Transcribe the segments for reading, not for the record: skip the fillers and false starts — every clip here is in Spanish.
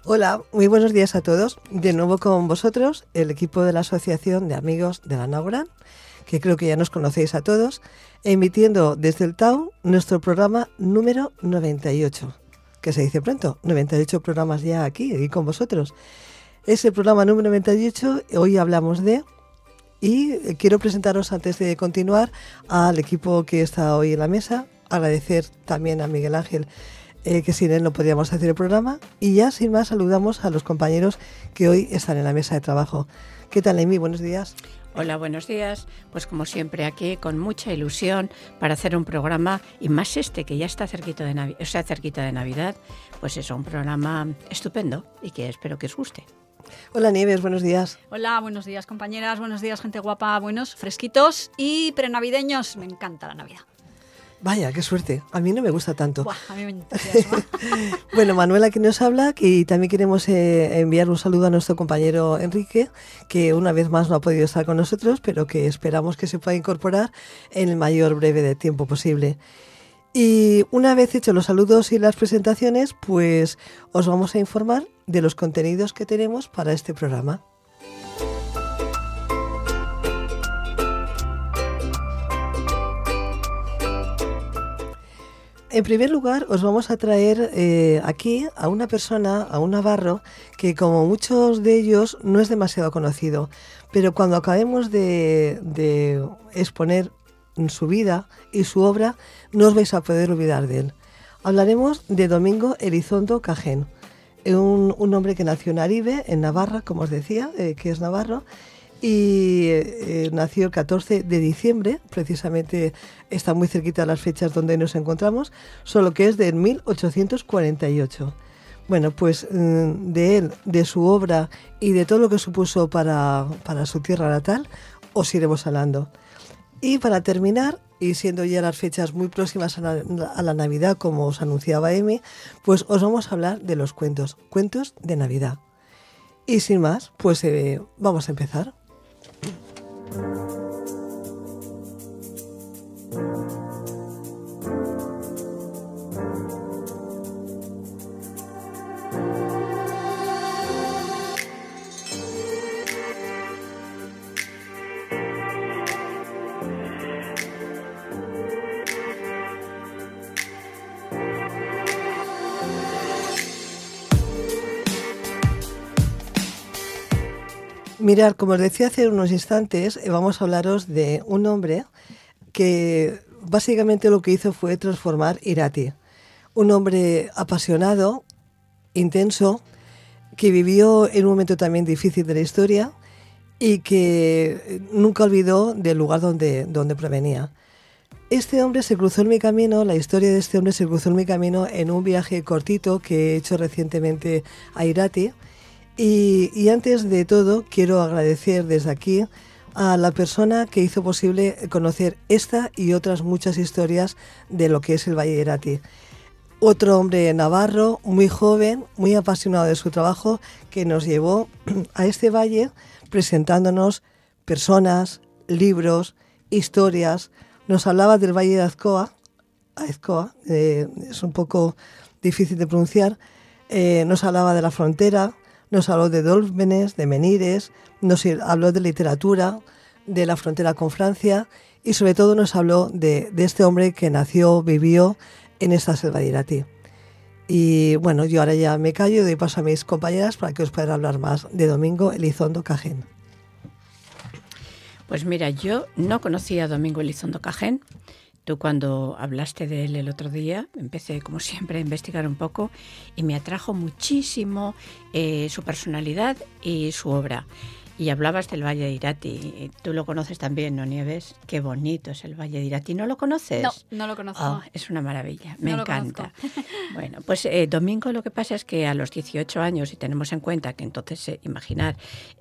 Hola, muy buenos días a todos. De nuevo con vosotros, el equipo de la Asociación de Amigos de la Náhuatl, que creo que ya nos conocéis a todos, emitiendo desde el TAU nuestro programa número 98, que se dice pronto, 98 programas ya aquí con vosotros. Es el programa número 98, hoy hablamos de... Y quiero presentaros, antes de continuar, al equipo que está hoy en la mesa, agradecer también a Miguel Ángel, que sin él no podríamos hacer el programa, y ya sin más saludamos a los compañeros que hoy están en la mesa de trabajo. ¿Qué tal, Amy? Buenos días. Hola, buenos días. Pues como siempre aquí con mucha ilusión para hacer un programa, y más que ya está cerquita de Navidad, pues es un programa estupendo y que espero que os guste. Hola, Nieves, buenos días. Hola, buenos días, compañeras, buenos días, gente guapa, buenos, fresquitos y prenavideños. Me encanta la Navidad. Vaya, qué suerte. A mí no me gusta tanto. Buah, a mí me entusiasma. Bueno, Manuela que nos habla, y también queremos enviar un saludo a nuestro compañero Enrique, que una vez más no ha podido estar con nosotros, pero que esperamos que se pueda incorporar en el mayor breve de tiempo posible. Y una vez hechos los saludos y las presentaciones, pues os vamos a informar de los contenidos que tenemos para este programa. En primer lugar, os vamos a traer aquí a una persona, a un navarro, que como muchos de ellos no es demasiado conocido, pero cuando acabemos de exponer su vida y su obra, no os vais a poder olvidar de él. Hablaremos de Domingo Elizondo Cajén, un hombre que nació en Aribe, en Navarra, como os decía, que es navarro, y nació el 14 de diciembre, precisamente está muy cerquita de las fechas donde nos encontramos, solo que es de 1848. Bueno, pues de él, de su obra y de todo lo que supuso para su tierra natal, os iremos hablando. Y para terminar, y siendo ya las fechas muy próximas a la Navidad, como os anunciaba Emi, pues os vamos a hablar de los cuentos de Navidad. Y sin más, pues vamos a empezar. Mirad, como os decía hace unos instantes, vamos a hablaros de un hombre que básicamente lo que hizo fue transformar Irati. Un hombre apasionado, intenso, que vivió en un momento también difícil de la historia y que nunca olvidó del lugar donde provenía. Este hombre se cruzó en mi camino, la historia de este hombre se cruzó en mi camino en un viaje cortito que he hecho recientemente a Irati. Y antes de todo quiero agradecer desde aquí a la persona que hizo posible conocer esta y otras muchas historias de lo que es el Valle de Irati. Otro hombre navarro, muy joven, muy apasionado de su trabajo, que nos llevó a este valle presentándonos personas, libros, historias. Nos hablaba del Valle de Azcoa, es un poco difícil de pronunciar, nos hablaba de la frontera. Nos habló de dólmenes, de menires, nos habló de literatura, de la frontera con Francia y sobre todo nos habló de este hombre que nació, vivió en esta selva de Irati. Y bueno, yo ahora ya me callo y doy paso a mis compañeras para que os puedan hablar más de Domingo Elizondo Cajén. Pues mira, yo no conocía a Domingo Elizondo Cajén. Tú cuando hablaste de él el otro día, empecé como siempre a investigar un poco y me atrajo muchísimo su personalidad y su obra. Y hablabas del Valle de Irati. Tú lo conoces también, ¿no, Nieves? Qué bonito es el Valle de Irati. ¿No lo conoces? No, no lo conozco. Oh, es una maravilla, me encanta. Conozco. Bueno, pues Domingo lo que pasa es que a los 18 años, y tenemos en cuenta que entonces, imaginar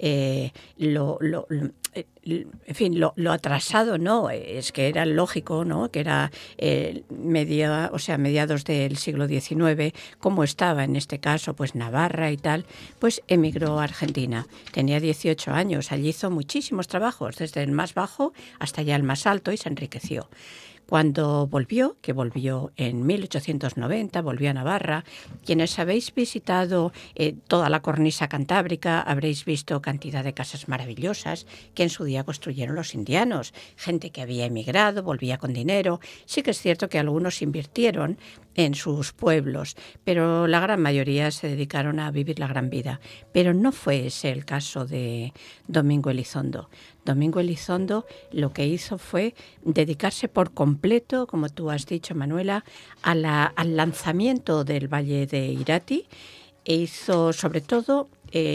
lo atrasado, ¿no? Es que era lógico, ¿no? Que era mediados del siglo XIX, como estaba en este caso, pues Navarra y tal, pues emigró a Argentina. Tenía 18 años, allí hizo muchísimos trabajos, desde el más bajo hasta ya el más alto, y se enriqueció. Cuando volvió, que volvió en 1890, volvió a Navarra, quienes habéis visitado toda la cornisa cantábrica habréis visto cantidad de casas maravillosas que en su día construyeron los indianos, gente que había emigrado, volvía con dinero. Sí que es cierto que algunos invirtieron en sus pueblos, pero la gran mayoría se dedicaron a vivir la gran vida. Pero no fue ese el caso de Domingo Elizondo. Domingo Elizondo lo que hizo fue dedicarse por completo, como tú has dicho, Manuela, al lanzamiento del Valle de Irati, e hizo sobre todo...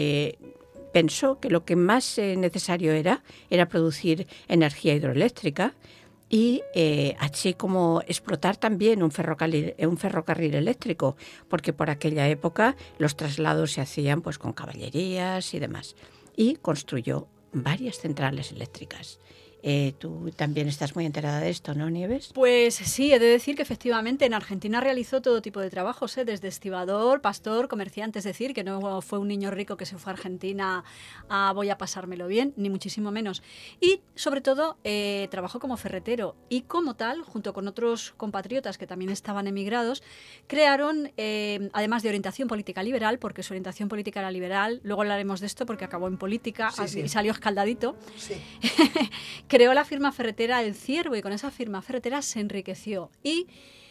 pensó que lo que más necesario era producir energía hidroeléctrica y así como explotar también un ferrocarril eléctrico, porque por aquella época los traslados se hacían pues con caballerías y demás. Y construyó varias centrales eléctricas. Tú también estás muy enterada de esto, ¿no, Nieves? Pues sí, he de decir que efectivamente en Argentina realizó todo tipo de trabajos, desde estibador, pastor, comerciante, es decir, que no fue un niño rico que se fue a Argentina a voy a pasármelo bien, ni muchísimo menos. Y sobre todo trabajó como ferretero y como tal, junto con otros compatriotas que también estaban emigrados, crearon, además de orientación política liberal, porque su orientación política era liberal, luego hablaremos de esto porque acabó en política y salió escaldadito, Sí. creó la firma ferretera El Ciervo y con esa firma ferretera se enriqueció y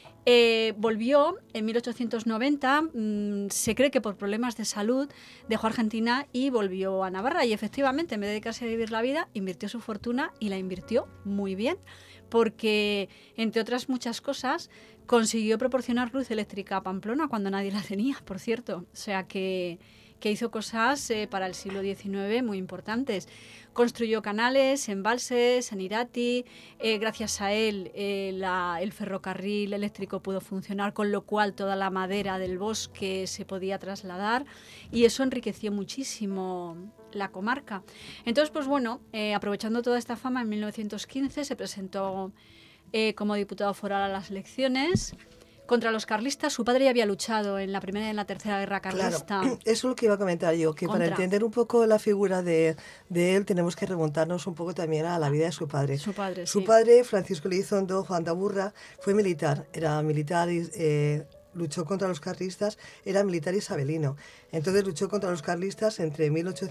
volvió en 1890, se cree que por problemas de salud dejó Argentina y volvió a Navarra y efectivamente en vez de dedicarse a vivir la vida invirtió su fortuna y la invirtió muy bien porque entre otras muchas cosas consiguió proporcionar luz eléctrica a Pamplona cuando nadie la tenía, por cierto, o sea que hizo cosas para el siglo XIX muy importantes. Construyó canales, embalses en Irati, gracias a él el ferrocarril eléctrico pudo funcionar, con lo cual toda la madera del bosque se podía trasladar y eso enriqueció muchísimo la comarca. Entonces, pues bueno, aprovechando toda esta fama, en 1915 se presentó como diputado foral a las elecciones. Contra los carlistas, su padre ya había luchado en la Primera y en la Tercera Guerra Carlista. Claro, eso es lo que iba a comentar yo, que para entender un poco la figura de él tenemos que remontarnos un poco también a la vida de su padre. Su Su padre, Francisco Elizondo Juan de Aburra, fue militar, era militar y luchó contra los carlistas, era militar isabelino. Entonces luchó contra los carlistas entre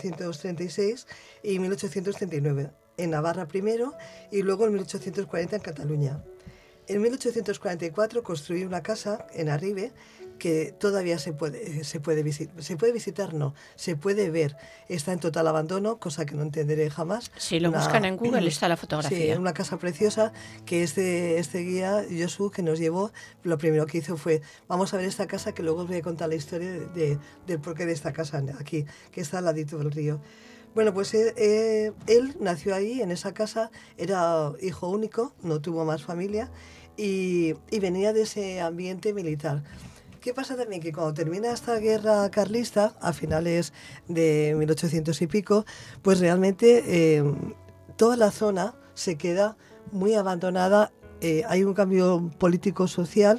1836 y 1839, en Navarra primero y luego en 1840 en Cataluña. En 1844 construyó una casa en Arribe que todavía se puede visitar, no, se puede ver. Está en total abandono, cosa que no entenderé jamás. Si lo buscan en Google está la fotografía. Sí, una casa preciosa que este guía, Josu, que nos llevó, lo primero que hizo fue, vamos a ver esta casa, que luego os voy a contar la historia del porqué de esta casa aquí, que está al ladito del río. Bueno, pues él nació ahí, en esa casa, era hijo único, no tuvo más familia y venía de ese ambiente militar. ¿Qué pasa también? Que cuando termina esta guerra carlista, a finales de 1800 y pico, pues realmente toda la zona se queda muy abandonada, hay un cambio político-social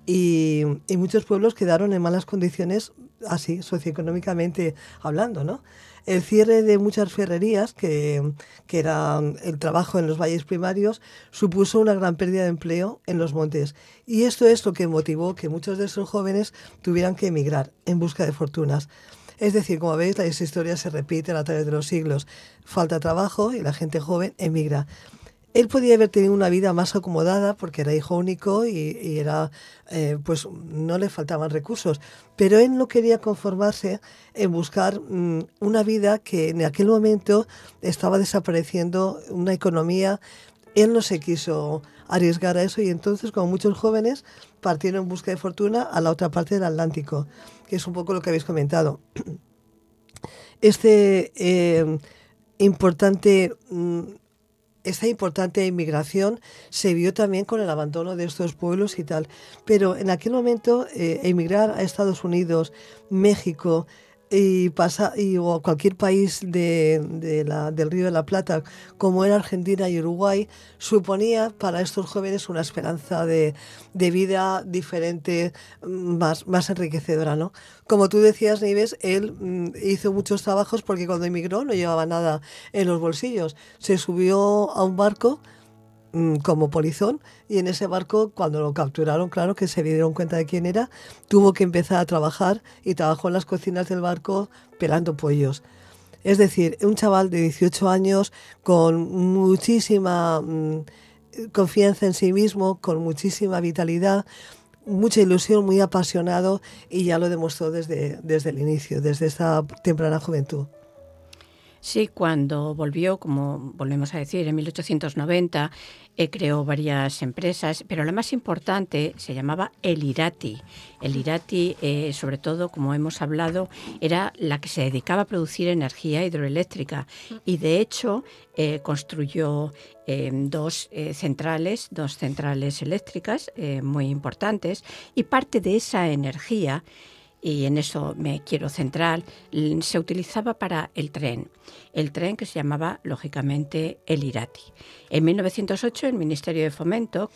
y muchos pueblos quedaron en malas condiciones, así, socioeconómicamente hablando, ¿no? El cierre de muchas ferrerías, que era el trabajo en los valles primarios, supuso una gran pérdida de empleo en los montes. Y esto es lo que motivó que muchos de esos jóvenes tuvieran que emigrar en busca de fortunas. Es decir, como veis, las historias se repiten a través de los siglos. Falta trabajo y la gente joven emigra. Él podía haber tenido una vida más acomodada porque era hijo único y era, pues no le faltaban recursos, pero él no quería conformarse en buscar una vida que en aquel momento estaba desapareciendo, una economía. Él no se quiso arriesgar a eso y entonces, como muchos jóvenes, partieron en busca de fortuna a la otra parte del Atlántico, que es un poco lo que habéis comentado. Esta importante inmigración se vio también con el abandono de estos pueblos y tal. Pero en aquel momento emigrar a Estados Unidos, México o a cualquier país del Río de la Plata, como era Argentina y Uruguay, suponía para estos jóvenes una esperanza de vida diferente, más enriquecedora, ¿no? Como tú decías, Nieves, él hizo muchos trabajos porque cuando emigró no llevaba nada en los bolsillos. Se subió a un barco como polizón, y en ese barco, cuando lo capturaron, claro que se dieron cuenta de quién era, tuvo que empezar a trabajar y trabajó en las cocinas del barco pelando pollos. Es decir, un chaval de 18 años con muchísima confianza en sí mismo, con muchísima vitalidad, mucha ilusión, muy apasionado, y ya lo demostró desde el inicio, desde esa temprana juventud. Sí, cuando volvió, como volvemos a decir, en 1890, creó varias empresas, pero la más importante se llamaba El Irati. El Irati, sobre todo, como hemos hablado, era la que se dedicaba a producir energía hidroeléctrica, y de hecho construyó dos centrales eléctricas muy importantes, y parte de esa energía, y en eso me quiero centrar, se utilizaba para el tren que se llamaba, lógicamente, el Irati. En 1908 el Ministerio de Fomento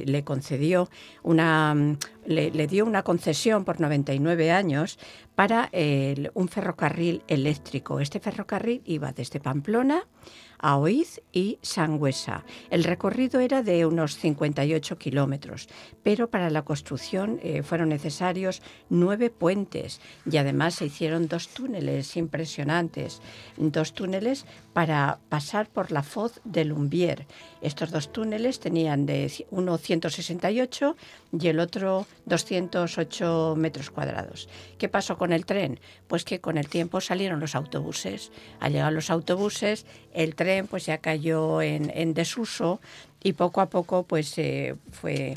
le dio una concesión por 99 años para un ferrocarril eléctrico. Este ferrocarril iba desde Pamplona a Oiz y Sangüesa. El recorrido era de unos 58 kilómetros, pero para la construcción fueron necesarios 9 puentes, y además se hicieron 2 túneles impresionantes, 2 túneles para pasar por la foz de Lumbier. Estos 2 túneles tenían uno 168 y el otro 208 metros cuadrados. ¿Qué pasó con el tren? Pues que con el tiempo salieron los autobuses. Al llegar los autobuses, el tren pues ya cayó en desuso, y poco a poco pues fue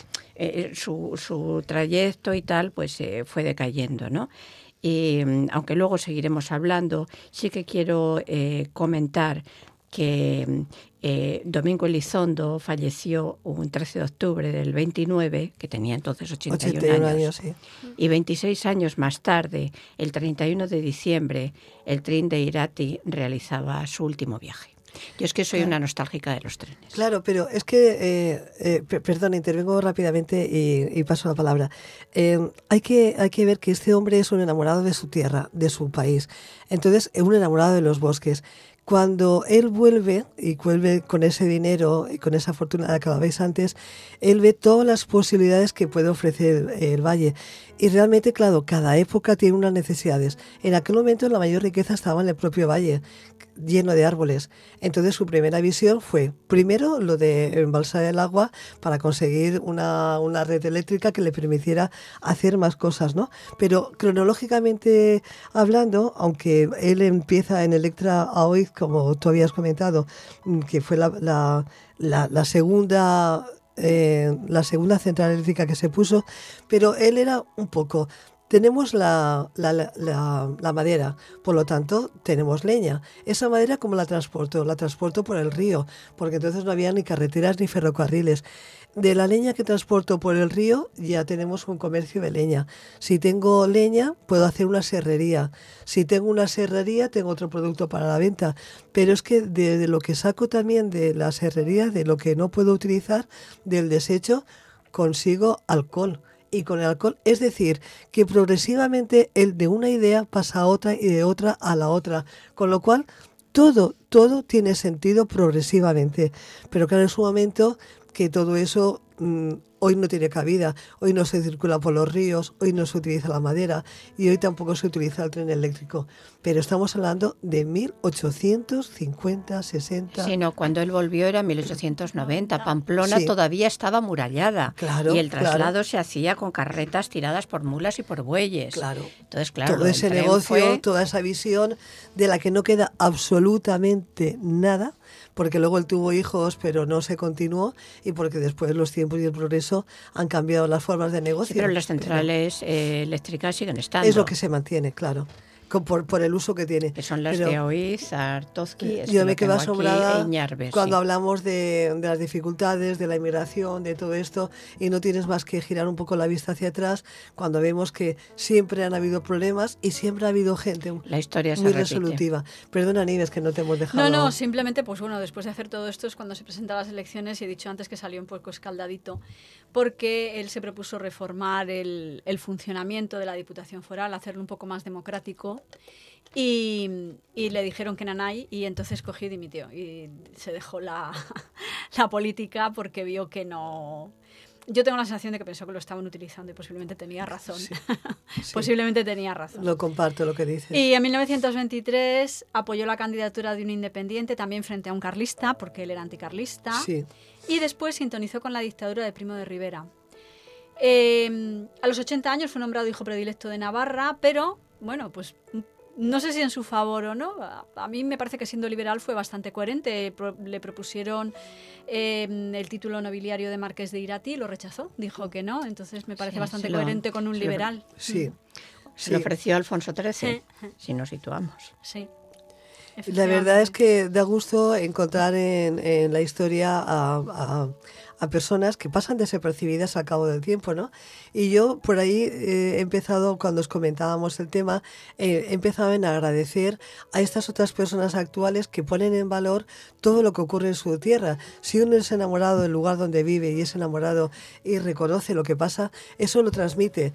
su trayecto y tal pues fue decayendo, ¿no? Y aunque luego seguiremos hablando, sí que quiero comentar que Domingo Elizondo falleció un 13 de octubre del 29, que tenía entonces 81 años. Sí. Y 26 años más tarde, el 31 de diciembre, el tren de Irati realizaba su último viaje. Yo es que soy una nostálgica de los trenes. Claro, pero es que, perdón, intervengo rápidamente y paso la palabra. Hay que ver que este hombre es un enamorado de su tierra, de su país. Entonces, es un enamorado de los bosques. Cuando él vuelve, y vuelve con ese dinero y con esa fortuna de la que hablabais antes, él ve todas las posibilidades que puede ofrecer el valle. Y realmente, claro, cada época tiene unas necesidades. En aquel momento la mayor riqueza estaba en el propio valle, lleno de árboles. Entonces su primera visión fue, primero, lo de embalsar el agua para conseguir una red eléctrica que le permitiera hacer más cosas, ¿no? Pero cronológicamente hablando, aunque él empieza en Electra a Oiz, como tú habías comentado, que fue la segunda central eléctrica que se puso, pero él era un poco... Tenemos la madera, por lo tanto tenemos leña. Esa madera, ¿cómo la transporto? La transporto por el río, porque entonces no había ni carreteras ni ferrocarriles. De la leña que transporto por el río ya tenemos un comercio de leña. Si tengo leña, puedo hacer una serrería. Si tengo una serrería, tengo otro producto para la venta. Pero es que de lo que saco también de la serrería, de lo que no puedo utilizar, del desecho, consigo alcohol. Y con el alcohol, es decir, que progresivamente él de una idea pasa a otra y de otra a la otra, con lo cual todo tiene sentido progresivamente, pero claro, es un momento que todo eso hoy no tiene cabida, hoy no se circula por los ríos, hoy no se utiliza la madera y hoy tampoco se utiliza el tren eléctrico, pero estamos hablando de 1850, 60... Sí, no, cuando él volvió era 1890, Pamplona todavía estaba amurallada, claro, y el traslado se hacía con carretas tiradas por mulas y por bueyes. Claro. Entonces, claro, todo ese negocio, toda esa visión de la que no queda absolutamente nada, porque luego él tuvo hijos, pero no se continuó, y porque después los tiempos y el progreso han cambiado las formas de negocio. Sí, pero las centrales eléctricas siguen estando. Es lo que se mantiene, claro, por el uso que tiene. Que son las de Oiz, Artozki, yo me quedo asombrada cuando sí. hablamos de las dificultades, de la inmigración, de todo esto, y no tienes más que girar un poco la vista hacia atrás cuando vemos que siempre han habido problemas y siempre ha habido gente la historia muy resolutiva. Perdona, Nieves, que no te hemos dejado... No, simplemente, pues bueno, después de hacer todo esto es cuando se presentan las elecciones, y he dicho antes que salió un poco escaldadito, porque él se propuso reformar el funcionamiento de la Diputación Foral, hacerlo un poco más democrático, y le dijeron que nanay, y entonces cogió y dimitió y se dejó la la política porque vio que no... Yo tengo la sensación de que pensó que lo estaban utilizando y posiblemente tenía razón. Sí, sí. Posiblemente tenía razón. Lo comparto lo que dices. Y en 1923 apoyó la candidatura de un independiente también frente a un carlista, porque él era anticarlista. Sí. Y después sintonizó con la dictadura de Primo de Rivera. A los 80 años fue nombrado hijo predilecto de Navarra, pero, bueno, pues no sé si en su favor o no. A mí me parece que siendo liberal fue bastante coherente. Le propusieron el título nobiliario de Marqués de Irati y lo rechazó. Dijo que no, entonces me parece bastante coherente con un liberal. Sí. Se lo ofreció Alfonso XIII, si nos situamos. Sí. La verdad es que da gusto encontrar en la historia a personas que pasan desapercibidas al cabo del tiempo, ¿no? Y yo por ahí he empezado, cuando os comentábamos el tema, he empezado en agradecer a estas otras personas actuales que ponen en valor todo lo que ocurre en su tierra. Si uno es enamorado del lugar donde vive y es enamorado y reconoce lo que pasa, eso lo transmite.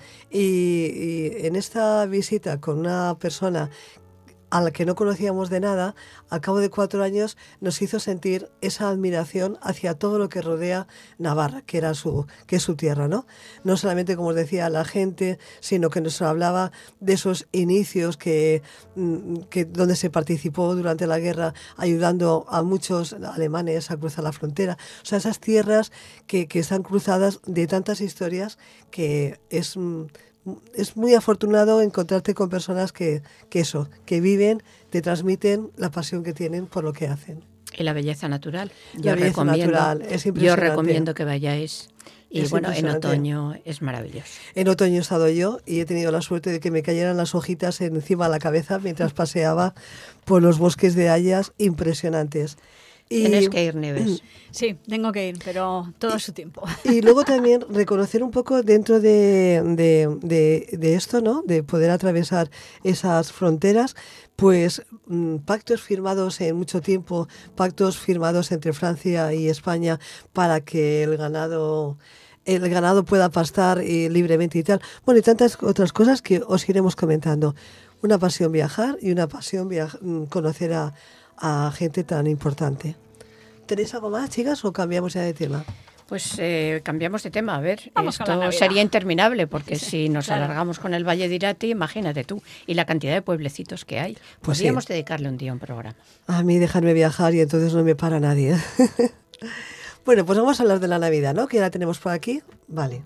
Y en esta visita con una persona a la que no conocíamos de nada, al cabo de 4 años nos hizo sentir esa admiración hacia todo lo que rodea Navarra, que es su tierra, ¿no? No solamente, como os decía, la gente, sino que nos hablaba de esos inicios que donde se participó durante la guerra, ayudando a muchos alemanes a cruzar la frontera. O sea, esas tierras que están cruzadas de tantas historias que es muy afortunado encontrarte con personas que viven, te transmiten la pasión que tienen por lo que hacen. Y la belleza natural. La belleza natural es impresionante. Yo recomiendo que vayáis. Y bueno, en otoño es maravilloso. En otoño he estado yo y he tenido la suerte de que me cayeran las hojitas encima de la cabeza mientras paseaba por los bosques de hayas impresionantes. Tienes que ir, Nieves. Sí, tengo que ir, pero todo su tiempo. Y luego también reconocer un poco dentro de esto, ¿no? De poder atravesar esas fronteras, pues pactos firmados en mucho tiempo, pactos firmados entre Francia y España para que el ganado pueda pastar libremente y tal. Bueno, y tantas otras cosas que os iremos comentando. Una pasión viajar y una pasión conocer a gente tan importante. ¿Tenéis algo más, chicas, o cambiamos ya de tema? Pues cambiamos de tema, a ver, Vamos esto sería interminable, porque si nos alargamos con el Valle de Irati, imagínate tú, y la cantidad de pueblecitos que hay. Pues podríamos sí. dedicarle un día a un programa. A mí dejarme viajar y entonces no me para nadie. Bueno, pues vamos a hablar de la Navidad, ¿no? Que ya la tenemos por aquí. Vale.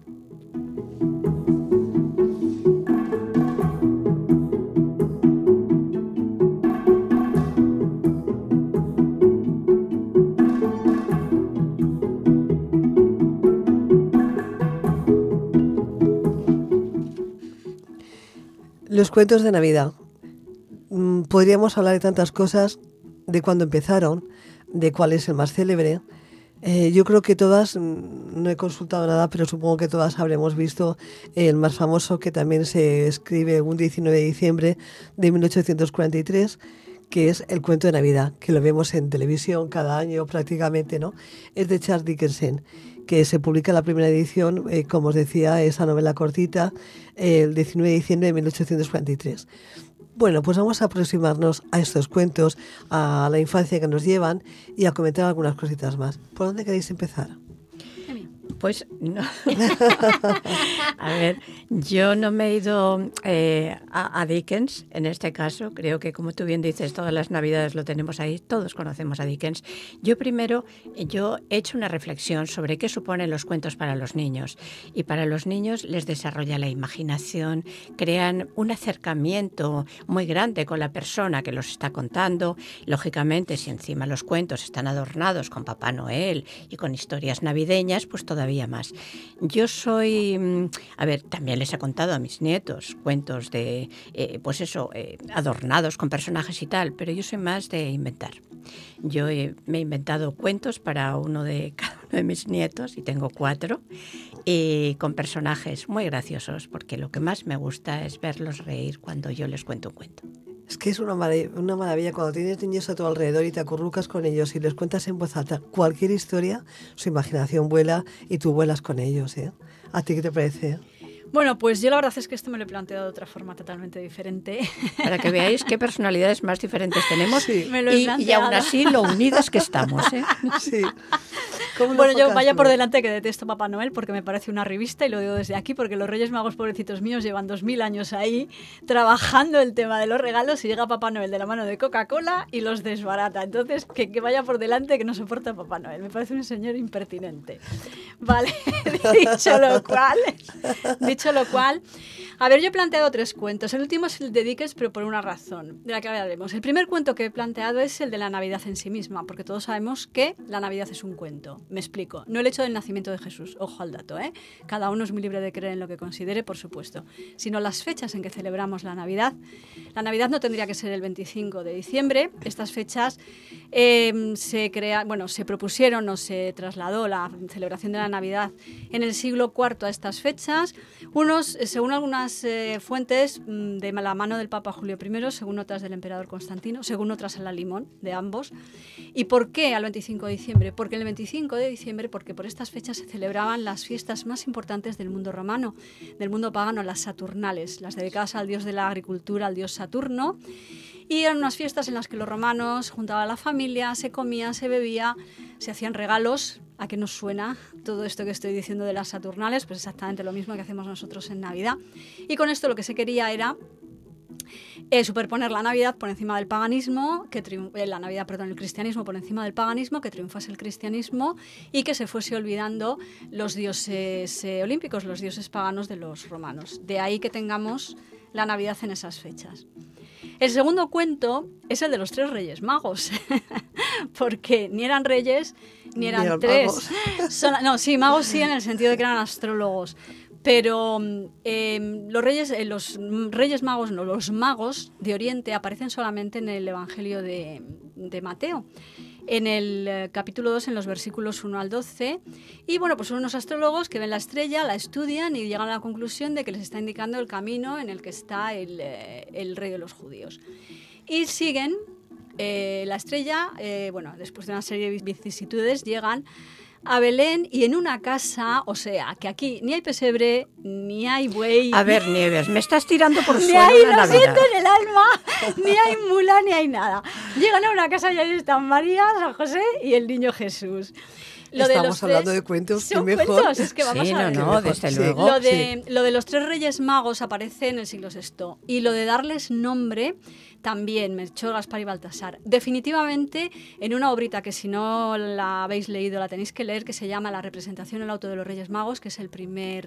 Los cuentos de Navidad. Podríamos hablar de tantas cosas, de cuándo empezaron, de cuál es el más célebre. Yo creo que todas, no he consultado nada, pero supongo que todas habremos visto el más famoso, que también se escribe un 19 de diciembre de 1843, que es El cuento de Navidad, que lo vemos en televisión cada año prácticamente, ¿no? Es de Charles Dickens, que se publica en la primera edición, como os decía, esa novela cortita, el 19 de diciembre de 1843. Bueno, pues vamos a aproximarnos a estos cuentos, a la infancia que nos llevan y a comentar algunas cositas más. ¿Por dónde queréis empezar? Pues no. A ver, yo no me he ido a Dickens en este caso. Creo que, como tú bien dices, todas las Navidades lo tenemos ahí, todos conocemos a Dickens. Yo he hecho una reflexión sobre qué suponen los cuentos para los niños. Y para los niños les desarrolla la imaginación, crean un acercamiento muy grande con la persona que los está contando. Lógicamente, si encima los cuentos están adornados con Papá Noel y con historias navideñas, pues todavía más. Yo soy, también les he contado a mis nietos cuentos de, adornados con personajes y tal, pero yo soy más de inventar. Yo me he inventado cuentos para cada uno de mis nietos, y tengo 4, y con personajes muy graciosos, porque lo que más me gusta es verlos reír cuando yo les cuento un cuento. Es que es una maravilla cuando tienes niños a tu alrededor y te acurrucas con ellos y les cuentas en voz alta cualquier historia, su imaginación vuela y tú vuelas con ellos, ¿eh? ¿A ti qué te parece? Bueno, pues yo la verdad es que esto me lo he planteado de otra forma totalmente diferente. Para que veáis qué personalidades más diferentes tenemos, sí. y aún así lo unidas que estamos, ¿eh? Sí. ¿Cómo lo Bueno, yo enfocas vaya tú? por delante que detesto Papá Noel porque me parece una revista y lo digo desde aquí porque los Reyes Magos, pobrecitos míos, llevan 2000 años ahí trabajando el tema de los regalos y llega Papá Noel de la mano de Coca-Cola y los desbarata. Entonces, que vaya por delante que no soporta a Papá Noel. Me parece un señor impertinente. Vale, dicho lo cual, a ver, yo he planteado 3 cuentos. El último es el de Dickens, pero por una razón, de la que hablaremos. El primer cuento que he planteado es el de la Navidad en sí misma, porque todos sabemos que la Navidad es un cuento. Me explico. No el hecho del nacimiento de Jesús, ojo al dato, ¿eh? Cada uno es muy libre de creer en lo que considere, por supuesto, sino las fechas en que celebramos la Navidad. La Navidad no tendría que ser el 25 de diciembre. Estas fechas se propusieron o se trasladó la celebración de la Navidad en el siglo IV a estas fechas. Según algunas fuentes, de la mano del Papa Julio I, según otras del emperador Constantino, según otras a la limón, de ambos. ¿Y por qué al 25 de diciembre? Porque el 25 de diciembre, porque por estas fechas se celebraban las fiestas más importantes del mundo romano, del mundo pagano, las Saturnales, las dedicadas al dios de la agricultura, al dios Saturno. Y eran unas fiestas en las que los romanos juntaban a la familia, se comía, se bebía, se hacían regalos. ¿A qué nos suena todo esto que estoy diciendo de las Saturnales? Pues exactamente lo mismo que hacemos nosotros en Navidad. Y con esto lo que se quería era superponer la Navidad por encima del paganismo, el cristianismo por encima del paganismo, que triunfase el cristianismo y que se fuese olvidando los dioses olímpicos, los dioses paganos de los romanos. De ahí que tengamos la Navidad en esas fechas. El segundo cuento es el de los 3 Reyes Magos, porque ni eran reyes ni eran 3. Magos sí, en el sentido de que eran astrólogos. Pero los Reyes Magos, no, los magos de Oriente aparecen solamente en el Evangelio de Mateo, en el capítulo 2, en los versículos 1 al 12. Y bueno, pues son unos astrólogos que ven la estrella, la estudian y llegan a la conclusión de que les está indicando el camino en el que está el rey de los judíos. Y siguen la estrella, después de una serie de vicisitudes, llegan a Belén y en una casa, o sea, que aquí ni hay pesebre, ni hay buey. A ver, Nieves, me estás tirando por ni suelo hay, la lo Navidad. siento en el alma, ni hay mula, ni hay nada. Llegan a una casa y ahí están María, San José y el niño Jesús. Estamos hablando de cuentos, son qué mejor. Cuentos, es que vamos a ver. Desde Sí. luego. Lo de los 3 Reyes Magos aparece en el siglo VI y lo de darles nombre también, Melchor, Gaspar y Baltasar. Definitivamente en una obrita que si no la habéis leído la tenéis que leer, que se llama La representación en el auto de los Reyes Magos, que es la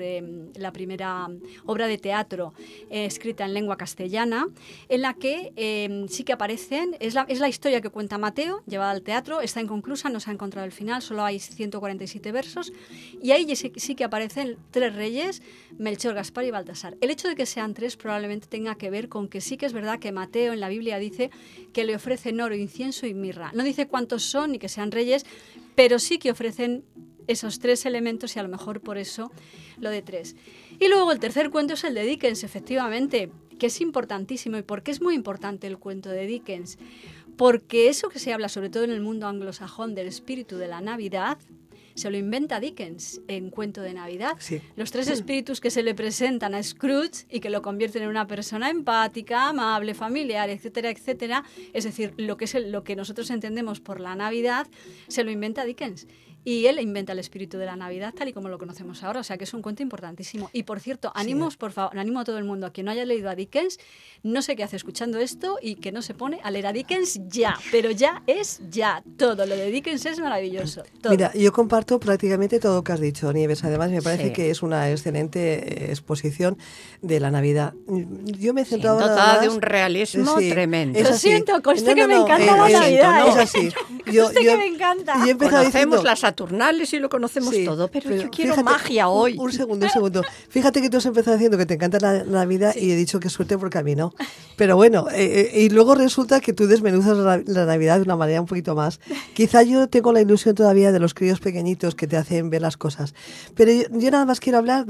primera obra de teatro escrita en lengua castellana, en la que sí que aparecen, es la historia que cuenta Mateo, llevada al teatro, está inconclusa, no se ha encontrado el final, solo hay 147 versos, y ahí sí que aparecen 3 reyes, Melchor, Gaspar y Baltasar. El hecho de que sean 3 probablemente tenga que ver con que sí que es verdad que Mateo en la Biblia dice que le ofrecen oro, incienso y mirra. No dice cuántos son ni que sean reyes, pero sí que ofrecen esos 3 elementos y a lo mejor por eso lo de 3. Y luego el tercer cuento es el de Dickens, efectivamente, que es importantísimo. ¿Y por qué es muy importante el cuento de Dickens? Porque eso que se habla sobre todo en el mundo anglosajón del espíritu de la Navidad, se lo inventa Dickens en Cuento de Navidad. Sí. Los 3 espíritus que se le presentan a Scrooge y que lo convierten en una persona empática, amable, familiar, etcétera, etcétera. Es decir, lo que nosotros entendemos por la Navidad, se lo inventa Dickens. Y él inventa el espíritu de la Navidad tal y como lo conocemos ahora. O sea que es un cuento importantísimo. Y por cierto, animo a todo el mundo a quien no haya leído a Dickens, no sé qué hace escuchando esto y que no se pone a leer a Dickens ya. Pero ya es ya. Todo lo de Dickens es maravilloso. Todo. Mira, yo comparto prácticamente todo lo que has dicho, Nieves. Además, me parece Sí. que es una excelente exposición de la Navidad. Yo me he centrado nada dotada más- de un realismo tremendo. es Lo así. siento, conste que me encanta la Navidad, Es ¿eh? así. Conste que me encanta. Yo he empezado Conocemos diciendo, las Saturnales y lo conocemos sí, todo, pero yo quiero fíjate, magia hoy. Un segundo. Fíjate que tú has empezado diciendo que te encanta la Navidad y he dicho que suerte porque a mí no. Pero bueno, y luego resulta que tú desmenuzas la Navidad de una manera un poquito más. Quizá yo tengo la ilusión todavía de los críos pequeñitos que te hacen ver las cosas. Pero yo nada más quiero hablar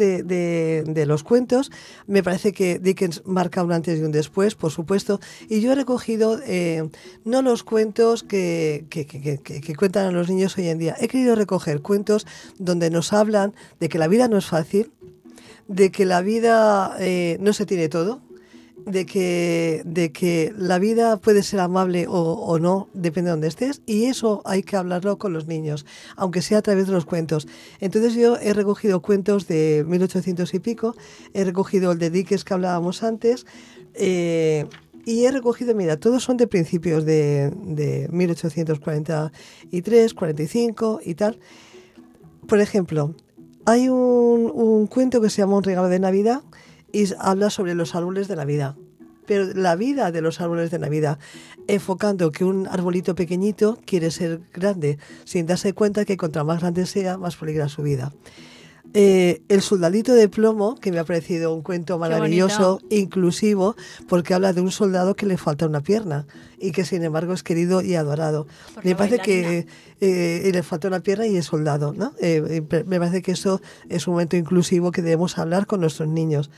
de los cuentos. Me parece que Dickens marca un antes y un después, por supuesto. Y yo he recogido no los cuentos que cuentan a los niños hoy en día. He querido recoger cuentos donde nos hablan de que la vida no es fácil, de que la vida no se tiene todo de que la vida puede ser amable o no, depende de donde estés, y eso hay que hablarlo con los niños, aunque sea a través de los cuentos. Entonces yo he recogido cuentos de 1800 y pico, he recogido el de Dickens que hablábamos antes, y he recogido, mira, todos son de principios de 1843, 45 y tal. Por ejemplo, hay un cuento que se llama Un regalo de Navidad y habla sobre los árboles de Navidad. Pero la vida de los árboles de Navidad, enfocando que un arbolito pequeñito quiere ser grande, sin darse cuenta que contra más grande sea, más peligra su vida. El soldadito de plomo, que me ha parecido un cuento maravilloso, inclusivo, porque habla de un soldado que le falta una pierna y que sin embargo es querido y adorado. Me parece que le falta una pierna y es soldado, ¿no? Me parece que eso es un momento inclusivo que debemos hablar con nuestros niños.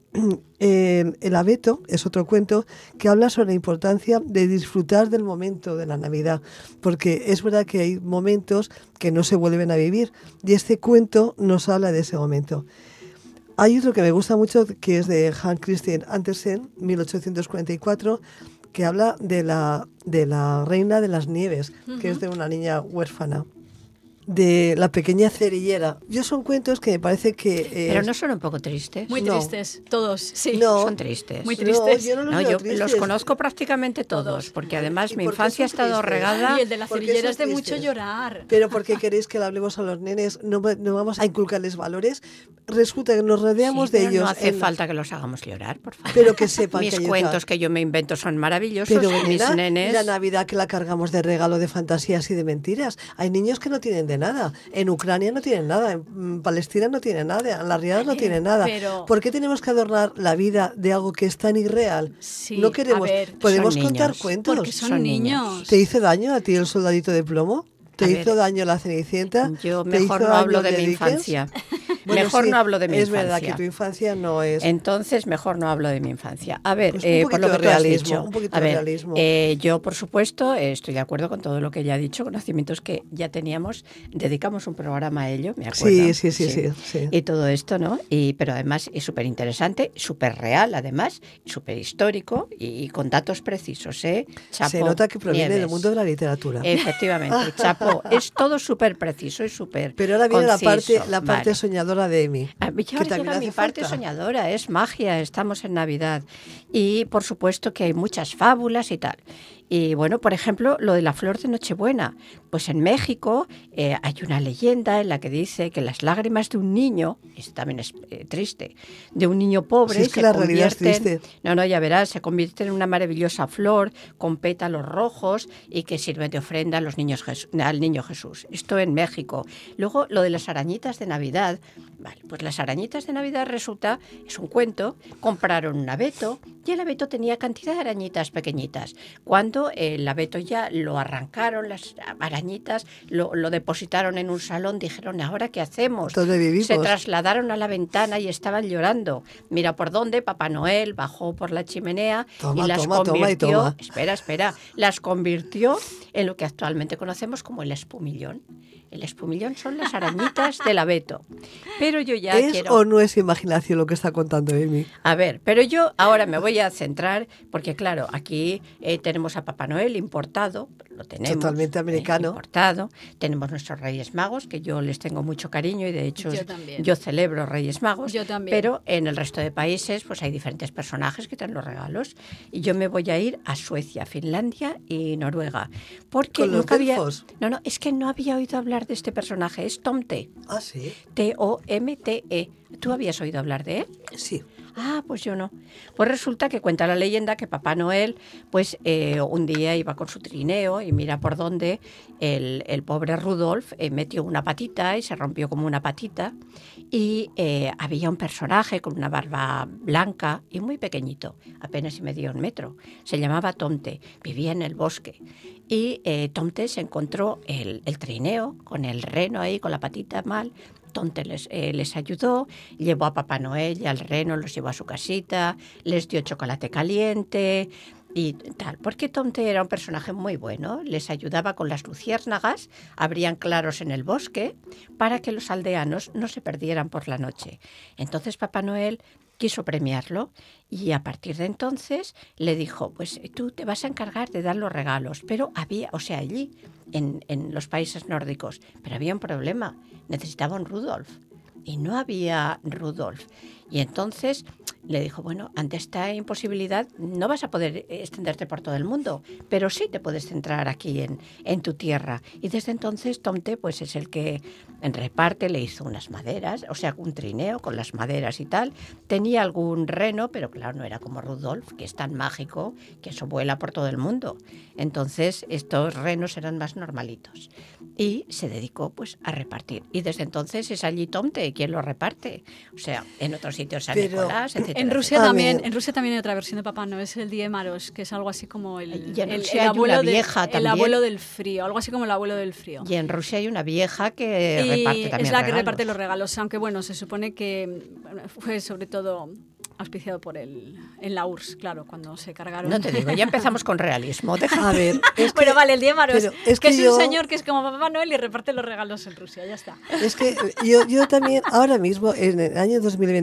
El abeto es otro cuento que habla sobre la importancia de disfrutar del momento de la Navidad, porque es verdad que hay momentos que no se vuelven a vivir y este cuento nos habla de ese momento. Hay otro que me gusta mucho que es de Hans Christian Andersen, 1844, que habla de la reina de las nieves, que es de una niña huérfana. De la pequeña cerillera. Son cuentos que me parece que... Pero no son un poco tristes. Muy tristes, todos, sí. No, son tristes. Muy tristes. Yo los conozco prácticamente todos, porque además mi infancia ha estado regada... Y el de la cerillera es de mucho llorar. Pero ¿por qué queréis que le hablemos a los nenes? No vamos a inculcarles valores. Resulta que nos rodeamos de ellos. No hace falta que los hagamos llorar, por favor. Pero que sepan mis que cuentos que yo me invento son maravillosos. Pero mis nenes... la Navidad que la cargamos de regalo de fantasías y de mentiras. Hay niños que no tienen de nada. En Ucrania no tienen nada, en Palestina no tienen nada, en la Riada no tienen nada. Pero... ¿Por qué tenemos que adornar la vida de algo que es tan irreal? Sí, no queremos. Podemos contar cuentos. Porque son niños. ¿Te hizo daño a ti el soldadito de plomo? ¿Te hizo daño la Cenicienta? Yo mejor no hablo de mi infancia. Bueno, mejor sí, no hablo de mi es infancia. Es verdad que tu infancia no es... Entonces, mejor no hablo de mi infancia. A ver, pues por lo que tú has dicho. Un poquito de realismo. Yo, por supuesto, estoy de acuerdo con todo lo que ella ha dicho, conocimientos que ya teníamos. Dedicamos un programa a ello, me acuerdo. Sí. Y todo esto, ¿no? Pero además es súper interesante, súper real, además, súper histórico y con datos precisos, ¿eh? Chapo, se nota que proviene Nieves. del mundo de la literatura. Efectivamente, Chapo, es todo súper preciso y súper Pero ahora viene conciso. la parte soñadora de Emi. Ya llega mi parte soñadora, es magia, estamos en Navidad. Y por supuesto que hay muchas fábulas y tal. Y bueno, por ejemplo, lo de la flor de Nochebuena. Pues en México hay una leyenda en la que dice que las lágrimas de un niño, esto también es triste, de un niño pobre, si es que la realidad es triste. No, ya verás, se convierte en una maravillosa flor con pétalos rojos y que sirve de ofrenda a los niños al niño Jesús. Esto en México. Luego, lo de las arañitas de Navidad. Vale, pues las arañitas de Navidad resulta, es un cuento, compraron un abeto y el abeto tenía cantidad de arañitas pequeñitas. Cuando el abeto ya lo arrancaron, las arañitas, lo depositaron en un salón, dijeron, ¿ahora qué hacemos? ¿Dónde vivimos? Se trasladaron a la ventana y estaban llorando. Mira por dónde, Papá Noel bajó por la chimenea y las convirtió, espera, las convirtió en lo que actualmente conocemos como el espumillón. El espumillón son las arañitas del abeto. Pero yo ya ¿Es o no es imaginación lo que está contando Emi? A ver, pero yo ahora me voy a centrar, porque claro, aquí tenemos a Papá Noel importado, lo tenemos. Totalmente americano. Importado. Tenemos nuestros Reyes Magos, que yo les tengo mucho cariño y de hecho yo celebro Reyes Magos. Yo también. Pero en el resto de países pues hay diferentes personajes que traen los regalos. Y yo me voy a ir a Suecia, Finlandia y Noruega. Porque ¿Con los elfos? No, es que no había oído hablar de este personaje, es Tomte. Ah, sí. T-O-M-T-E. ¿Tú habías oído hablar de él? Sí. Ah, pues yo no. Pues resulta que cuenta la leyenda que Papá Noel, pues un día iba con su trineo y mira por dónde el pobre Rudolf metió una patita y se rompió como una patita y había un personaje con una barba blanca y muy pequeñito, apenas si medía 1 metro. Se llamaba Tomte, vivía en el bosque y Tomte se encontró el trineo con el reno ahí, con la patita mal. Tomte les ayudó, llevó a Papá Noel y al reno, los llevó a su casita, les dio chocolate caliente y tal, porque Tomte era un personaje muy bueno, les ayudaba con las luciérnagas, abrían claros en el bosque para que los aldeanos no se perdieran por la noche. Entonces Papá Noel quiso premiarlo y a partir de entonces le dijo, pues tú te vas a encargar de dar los regalos, pero había, o sea, allí en los países nórdicos, pero había un problema, necesitaban Rudolf y no había Rudolf. Y entonces le dijo, bueno, ante esta imposibilidad no vas a poder extenderte por todo el mundo, pero sí te puedes centrar aquí en tu tierra. Y desde entonces Tomte pues es el que reparte, le hizo unas maderas, o sea, un trineo con las maderas y tal. Tenía algún reno, pero claro, no era como Rudolf, que es tan mágico que eso vuela por todo el mundo. Entonces estos renos eran más normalitos. Y se dedicó pues a repartir. Y desde entonces es allí Tomte quien lo reparte. O sea, en otros sitios San Nicolás, etcétera. En Rusia también hay otra versión de Papá Noel, es el Día de Maros, que es algo así como el abuelo, el abuelo del frío, algo así como el abuelo del frío. Y en Rusia hay una vieja que reparte también es la regalos. que reparte los regalos, aunque bueno, se supone que fue sobre todo auspiciado por en la URSS, claro, cuando se cargaron. No te digo, ya empezamos con realismo. A ver, bueno, vale, el Día de Maros, es que es un señor que es como Papá Noel y reparte los regalos en Rusia, ya está. Es que yo también, ahora mismo, en el año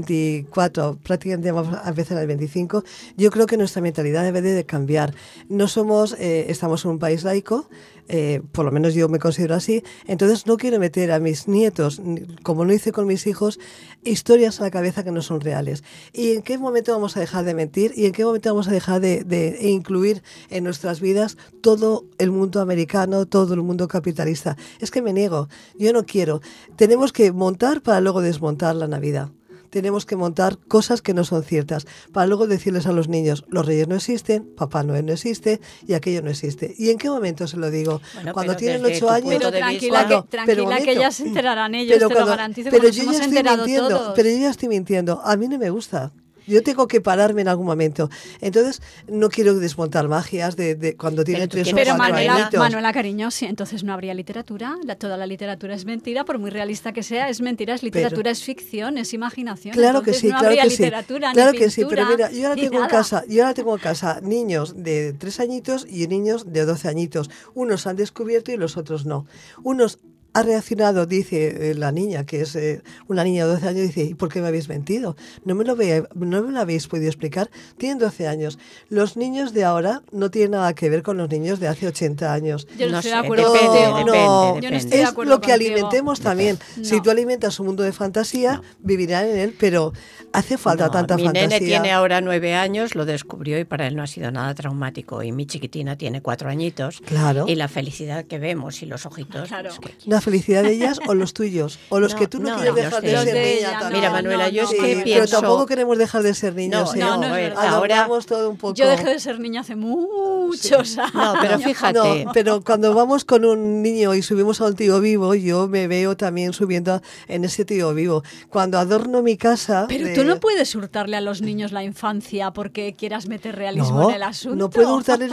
2024, prácticamente vamos a empezar el 25, yo creo que nuestra mentalidad debe de cambiar. No somos, estamos en un país laico, por lo menos yo me considero así, entonces no quiero meter a mis nietos, como no hice con mis hijos, historias a la cabeza que no son reales. ¿Y en qué momento vamos a dejar de mentir? ¿Y en qué momento vamos a dejar de incluir en nuestras vidas todo el mundo americano, todo el mundo capitalista? Es que me niego, yo no quiero. Tenemos que montar para luego desmontar la Navidad. Tenemos que montar cosas que no son ciertas para luego decirles a los niños, los reyes no existen, Papá Noel no existe y aquello no existe. ¿Y en qué momento se lo digo? Bueno, cuando tienen 8 años... Pero tranquila, que ya se enterarán ellos, te lo garantizo, que nos hemos enterado todos. Pero yo ya estoy mintiendo, a mí no me gusta. Yo tengo que pararme en algún momento. Entonces, no quiero desmontar magias de cuando tienen 3 o 4 añitos. Pero Manuela, cariño, sí, entonces no habría literatura. Toda la literatura es mentira, por muy realista que sea, es mentira, es literatura, es ficción, es imaginación. Claro entonces, que sí, no claro habría que sí. literatura, Claro ni que sí, pintura, pero mira, yo ahora tengo en casa niños de 3 añitos y niños de 12 añitos. Unos han descubierto y los otros no. Unos ha reaccionado, dice la niña, que es una niña de 12 años, dice, ¿y por qué me habéis mentido? No me lo habéis podido explicar. Tienen 12 años. Los niños de ahora no tienen nada que ver con los niños de hace 80 años. Yo no estoy de acuerdo contigo. Depende. Yo no estoy de Es acuerdo lo que contigo. alimentemos también. No. Si tú alimentas un mundo de fantasía, vivirán en él, pero hace falta tanta fantasía. Mi nene tiene ahora 9 años, lo descubrió y para él no ha sido nada traumático. Y mi chiquitina tiene 4 añitos. Claro. Y la felicidad que vemos y los ojitos. Claro. Es que... La felicidad de ellas o los tuyos, o los que tú no quieres dejar de los ser de niña ella, también. Mira, Manuela, yo es que Pero pienso... tampoco queremos dejar de ser niños. No, no es verdad. Adoramos todo un poco. Yo dejé de ser niña hace muchos años. No, pero fíjate... No, pero cuando vamos con un niño y subimos a un tío vivo, yo me veo también subiendo en ese tío vivo. Cuando adorno mi casa... Pero tú no puedes hurtarle a los niños la infancia porque quieras meter realismo en el asunto. No puedo hurtarles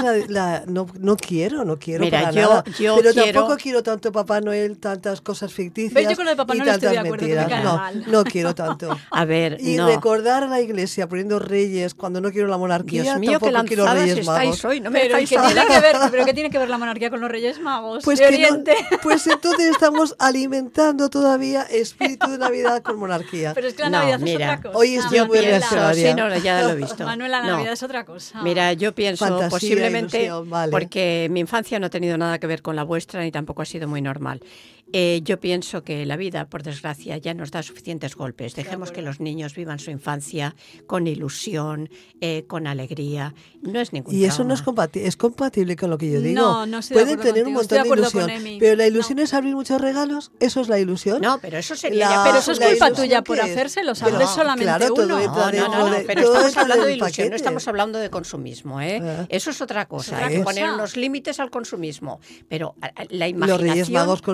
no quiero Mira, para yo nada. Pero quiero... tampoco quiero tanto Papá Noel, tantas cosas ficticias. ¿Ves? Yo con lo de Papá y Noel estoy de tantas acuerdo, mentiras. que me cae mal. No quiero tanto. A ver, Y no. recordar a la iglesia poniendo reyes cuando no quiero la monarquía, Dios mío, qué tampoco quiero lanzadas reyes magos. estáis hoy, no me Pero dejáis ¿qué hablar. tiene que ver la monarquía con los Reyes Magos Pues, de que no- Oriente? pues entonces estamos alimentando todavía espíritu de Navidad con monarquía. Pero es que la No, Navidad mira, es otra cosa. hoy estoy Yo muy pienso, reaccionaria. sí, no, ya lo he visto. Manuela, la No. Navidad es otra cosa. Mira, yo pienso Fantasía, posiblemente, ilusión, vale. porque mi infancia no ha tenido nada que ver con la vuestra ni tampoco ha sido muy normal. Yo pienso que la vida, por desgracia, ya nos da suficientes golpes. Dejemos que los niños vivan su infancia con ilusión, con alegría. No es ningún Y eso trauma. no es compatible con lo que yo digo. No, no estoy de Pueden acuerdo tener un contigo, estoy montón de de acuerdo con ilusión, Emi. pero la ilusión No. es abrir muchos regalos. ¿Eso es la ilusión? No, pero eso sería... Pero eso es la culpa ilusión tuya ¿qué por es? hacérselos, Pero, abres solamente claro, todo uno. entra No, dentro de- pero todo estamos entra hablando de del ilusión, no paquete. estamos hablando de consumismo, ¿eh? Ah. Eso es otra cosa, otra hay que cosa. poner unos límites al consumismo, pero la Los imaginación... Reyes Magos consumen,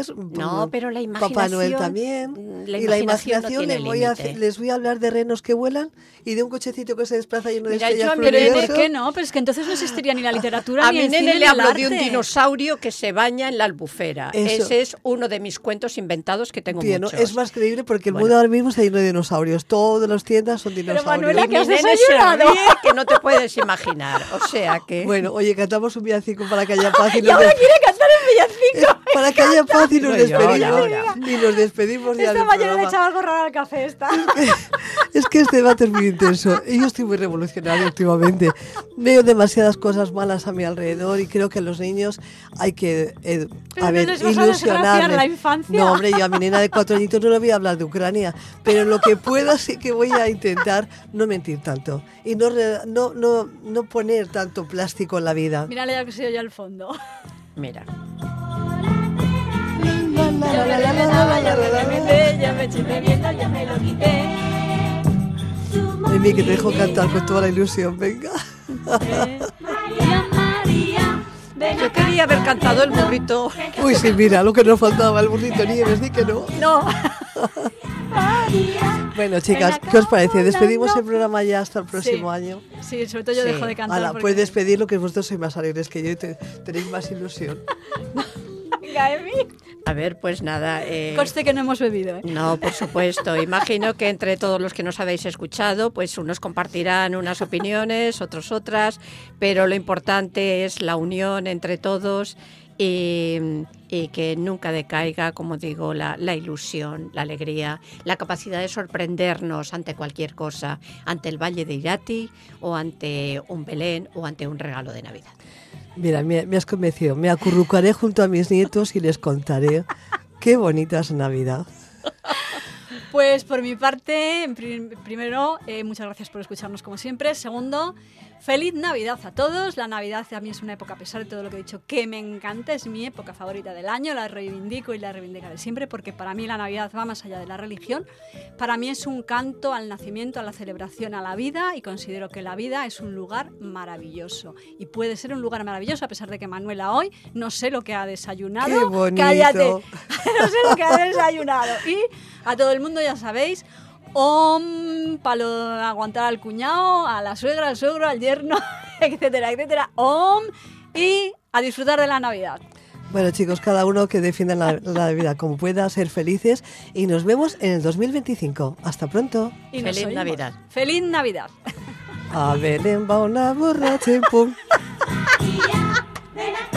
Reyes, No, pero la imaginación... Papá Noel también. La y la imaginación no imaginación tiene les voy a hablar de renos que vuelan y de un cochecito que se desplaza lleno de Mira, estrellas yo a mi por el Pero nene ¿por universo. qué no? Pero es que entonces no existiría ni la literatura A ni mi el cine nene ni le el hablo de un arte. dinosaurio que se baña en la albufera. Eso. Ese es uno de mis cuentos inventados que tengo Bien, ¿no? muchos. Es más creíble porque el Bueno. mundo ahora mismo está lleno de dinosaurios. Todas las tiendas son dinosaurios. Manuela, Y ¿qué mi has nene se desayunado? ríe que no te puedes imaginar. O sea que... Bueno, oye, cantamos un villancico para que haya paz y Y ahora quiere cantar el villancico. para que haya paz y nos No, y despedimos. ahora. Y nos despedimos ya Esta del mañana le programa. echaba algo raro al café esta. Es que este debate es muy intenso y yo estoy muy revolucionario últimamente. Veo demasiadas cosas malas a mi alrededor y creo que a los niños hay que Pero a no ver, les vas a desgraciar ilusionarles. la infancia. No, hombre, yo a mi nena de 4 añitos no le voy a hablar de Ucrania, pero lo que pueda sí que voy a intentar no mentir tanto y no poner tanto plástico en la vida. Mírale ya que se oye al fondo. Mira. Ya me eché bebiendo, ya me lo quité. Emi, que te dejo cantar con toda la ilusión, venga. María, María, ven Yo acá. quería haber cantado el burrito. Uy, sí, mira, lo que nos faltaba, el burrito Nieves, di que no. No. Bueno, chicas, ¿qué os parece? ¿Despedimos el programa ya hasta el próximo Sí. año? Sí, sobre todo yo Sí. dejo de cantar. Hala, porque- pues despedirlo, que vosotros sois más alegres que yo y tenéis más ilusión. Venga, Emi. A ver, pues nada. Conste que no hemos bebido, ¿eh? No, por supuesto. Imagino que entre todos los que nos habéis escuchado, pues unos compartirán unas opiniones, otros otras, pero lo importante es la unión entre todos y que nunca decaiga, como digo, la ilusión, la alegría, la capacidad de sorprendernos ante cualquier cosa, ante el Valle de Irati o ante un Belén o ante un regalo de Navidad. Mira, me has convencido. Me acurrucaré junto a mis nietos y les contaré qué bonita es Navidad. Pues por mi parte, primero, muchas gracias por escucharnos como siempre. Segundo, feliz Navidad a todos. La Navidad a mí es una época, a pesar de todo lo que he dicho, que me encanta. Es mi época favorita del año, la reivindico y la reivindicaré siempre porque para mí la Navidad va más allá de la religión. Para mí es un canto al nacimiento, a la celebración, a la vida y considero que la vida es un lugar maravilloso. Y puede ser un lugar maravilloso a pesar de que Manuela hoy no sé lo que ha desayunado. ¡Qué bonito! Cállate. No sé lo que ha desayunado. Y a todo el mundo ya sabéis, para aguantar al cuñado, a la suegra, al suegro, al yerno, etcétera, etcétera. Y a disfrutar de la Navidad. Bueno, chicos, cada uno que defienda la vida como pueda, ser felices y nos vemos en el 2025. Hasta pronto. Y nos Feliz oímos. Navidad. ¡Feliz Navidad! A Belén va una borracha, pum. María, ven acá.